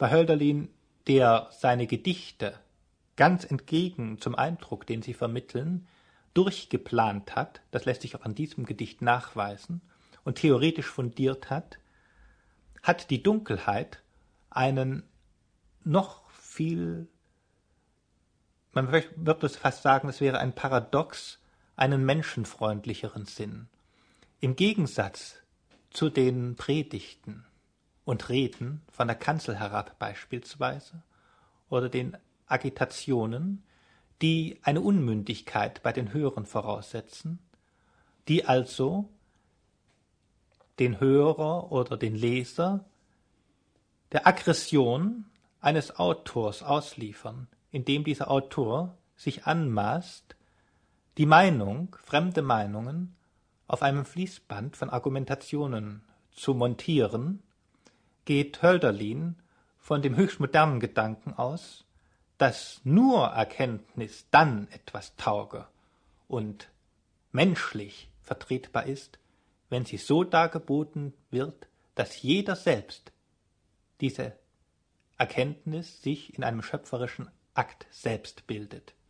Bei Hölderlin, der seine Gedichte ganz entgegen zum Eindruck, den sie vermitteln, durchgeplant hat, das lässt sich auch an diesem Gedicht nachweisen, und theoretisch fundiert hat, hat die Dunkelheit einen noch viel, man wird es fast sagen, es wäre ein Paradox, einen menschenfreundlicheren Sinn. Im Gegensatz zu den Predigten und Reden von der Kanzel herab beispielsweise oder den Agitationen, die eine Unmündigkeit bei den Hörern voraussetzen, die also den Hörer oder den Leser der Aggression eines Autors ausliefern, indem dieser Autor sich anmaßt, die Meinung, fremde Meinungen auf einem Fließband von Argumentationen zu montieren, geht Hölderlin von dem höchst modernen Gedanken aus, dass nur Erkenntnis dann etwas tauge und menschlich vertretbar ist, wenn sie so dargeboten wird, dass jeder selbst diese Erkenntnis sich in einem schöpferischen Akt selbst bildet.